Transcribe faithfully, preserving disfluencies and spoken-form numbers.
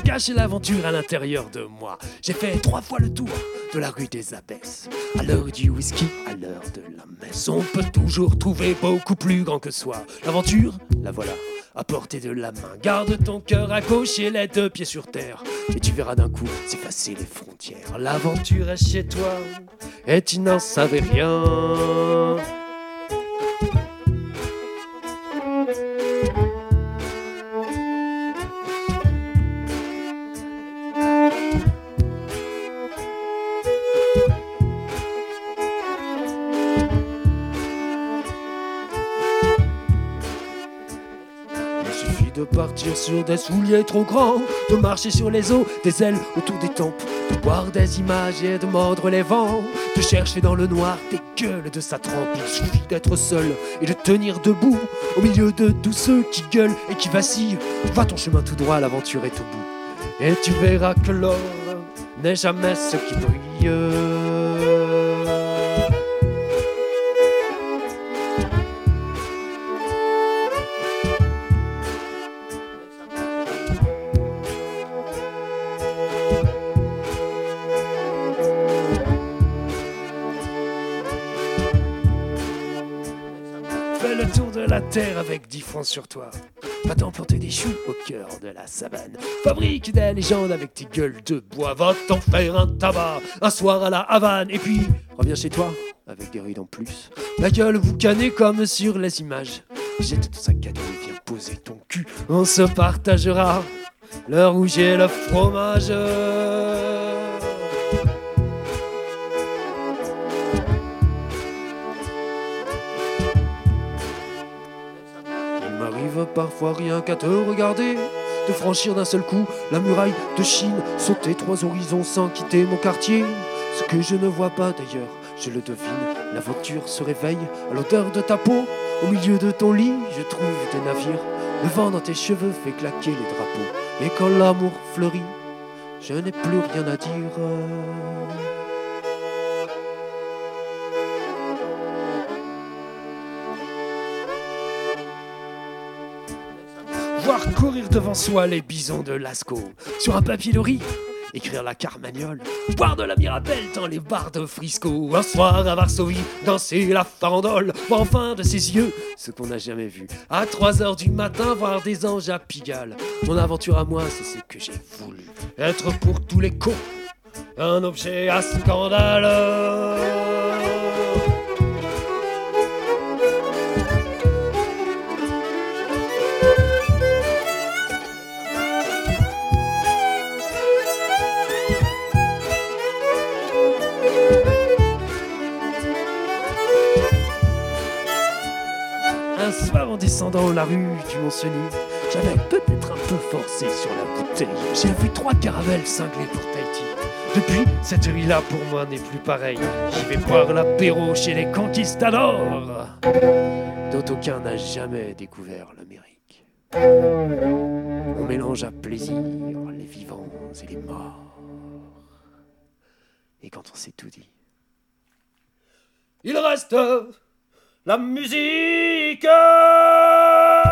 cache l'aventure à l'intérieur de moi. J'ai fait trois fois le tour de la rue des Abbesses. À l'heure du whisky, à l'heure de la messe, on peut toujours trouver beaucoup plus grand que soi. L'aventure, la voilà, à portée de la main. Garde ton cœur à gauche et les deux pieds sur terre, et tu verras d'un coup s'effacer les frontières. L'aventure est chez toi, et tu n'en savais rien. De partir sur des souliers trop grands, de marcher sur les eaux, des ailes autour des tempes, de boire des images et de mordre les vents, de chercher dans le noir des gueules de sa trempe. Il suffit d'être seul et de tenir debout au milieu de tous ceux qui gueulent et qui vacillent. Va ton chemin tout droit, l'aventure est au bout, et tu verras que l'or n'est jamais ce qui brille. Fais le tour de la terre avec dix francs sur toi. Va-t'en planter des choux au cœur de la savane. Fabrique des légendes avec tes gueules de bois. Va t'en faire un tabac un soir à la Havane. Et puis reviens chez toi avec des rides en plus. La gueule boucanée comme sur les images. Jette ton sac à dos et viens poser ton cul. On se partagera le rouge et le fromage. Parfois rien qu'à te regarder, de franchir d'un seul coup la muraille de Chine, sauter trois horizons sans quitter mon quartier. Ce que je ne vois pas d'ailleurs, je le devine, l'aventure se réveille à l'odeur de ta peau. Au milieu de ton lit, je trouve des navires, le vent dans tes cheveux fait claquer les drapeaux. Et quand l'amour fleurit, je n'ai plus rien à dire. Voir courir devant soi les bisons de Lascaux, sur un papier de riz, écrire la Carmagnole, boire de la Mirabelle dans les bars de Frisco, un soir à Varsovie, danser la farandole, voir enfin de ses yeux ce qu'on n'a jamais vu. À trois heures du matin, voir des anges à Pigalle. Mon aventure à moi, c'est ce que j'ai voulu. Être pour tous les cons, un objet à scandale. Un soir en descendant la rue du Mont-Cenis, j'avais peut-être un peu forcé sur la bouteille. J'ai vu trois caravelles cinglées pour Tahiti. Depuis, cette nuit-là pour moi n'est plus pareille. J'y vais boire l'apéro chez les conquistadors, dont aucun n'a jamais découvert l'Amérique. On mélange à plaisir les vivants et les morts. Et quand on s'est tout dit, il reste la musique.